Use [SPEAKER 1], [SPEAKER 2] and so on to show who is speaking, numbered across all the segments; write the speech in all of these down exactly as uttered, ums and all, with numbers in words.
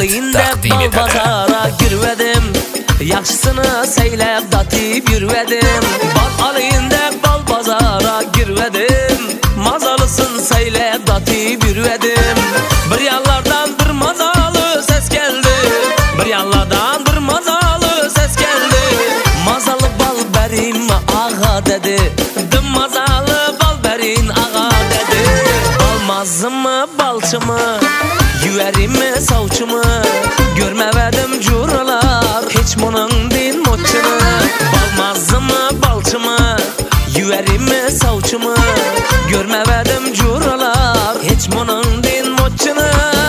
[SPEAKER 1] təqdim edərəm.
[SPEAKER 2] Bazara girvedim, yaxşısını seylep datib yürvedim. Bal alayında bal bazara girvedim, mazalısın seylep datib yürvedim. Bir yanlardan bir mazalı ses geldi, bir yanlardan bir mazalı ses geldi. Mazalı bal berim ağa dedi, dım mazalı bal berin ağa dedi. Balmazı mı balçı mı, yüverim mi savçı mı, görmevedim curalar hiç bunun din moçunu. Balmazı mı balçı mı, yüverim mi savçı mı, görmevedim curalar hiç bunun din moçunu.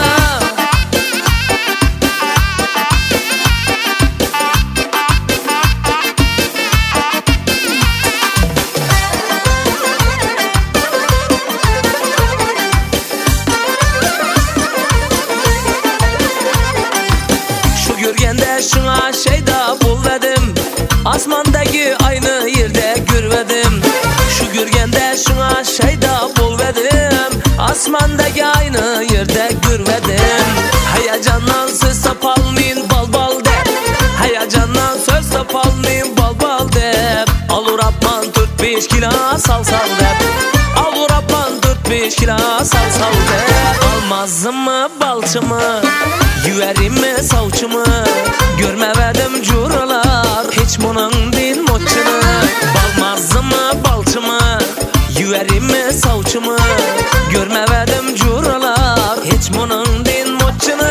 [SPEAKER 2] Görgende şuna şeyda bulvedim, asmandaki aynı yerde görvedim. Şu görgende şuna şeyda bulvedim, asmandaki aynı yerde görvedim. Heyecandan söz tapalmayın bal bal de, heyecandan söz tapalmayın bal bal de. Alur apman dört beş kilo sal sal de, alur apman dört beş kilo sal sal de. Almazı mı balçı mı, yüverim mi savçı mı, görmevedim curalar hiç bunun din moçunu. Balmazı mı balçı mı, yüverim mi savçı mı, görmevedim curalar hiç bunun din moçunu.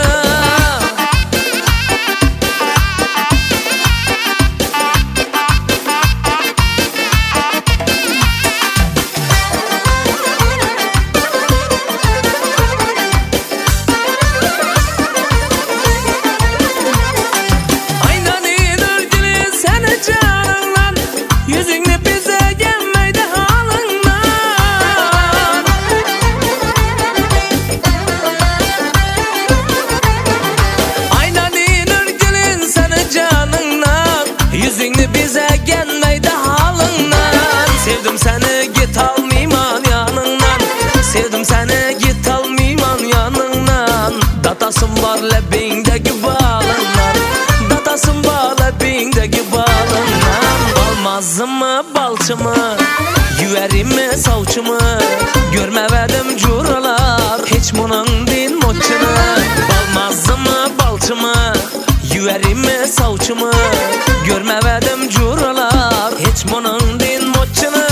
[SPEAKER 2] Bize gelmeydi halından, sevdim seni git almayman yanından, sevdim seni git almayman yanından. Datasın var lebindeki balından, datasın var lebindeki balından. Balmazı mı balçı mı, yüverim mi savçı mı, görmevedim curalar hiç bunun din moçunu. Balmazı mı balçı mı, yüverim mi savçı mı, görmevedim curalar hiç bunun din moçunu.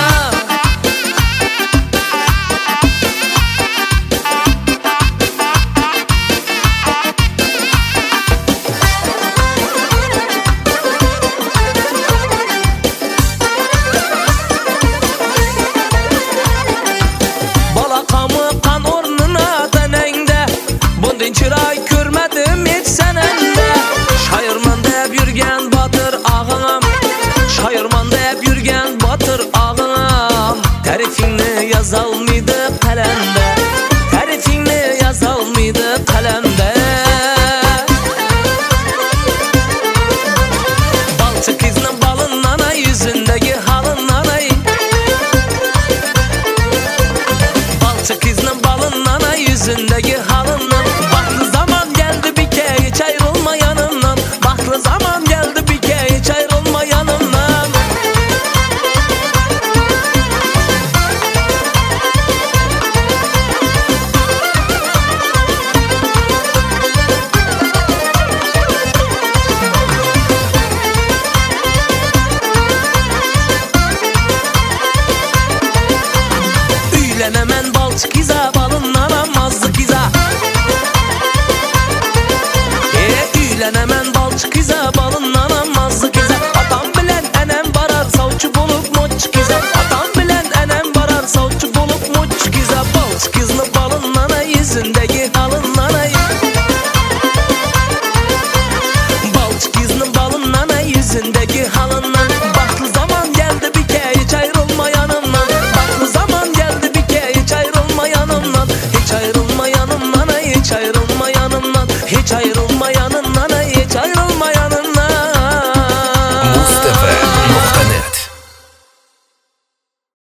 [SPEAKER 2] Balakamı kan ornuna denende, bundan çıray görmedim hiç senende. Şairman deb yürgen batır ağam, şairman deb yürgen batır ağam. Tarifini yazalmaydı kalemde, tarifini yazalmaydı kalemde. Balçı kızının balından ay, yüzündeki halından ay. Balçı kızının balından ay, yüzündeki halından. Vakti zaman geldi bir kere hiç ayrılma yanımdan, vakti zaman geldi bir kere hiç ayrılma yanımdan. Üylenemen balçı kıza, balından amazlı kıza. E üylenemen balçı kıza, balından amazlı kıza. Atam bilen enem barar savçı bulup moç kıza, atam bilen enem barar savçı bulup moç kıza. Balçı kızlı balından yüzündeki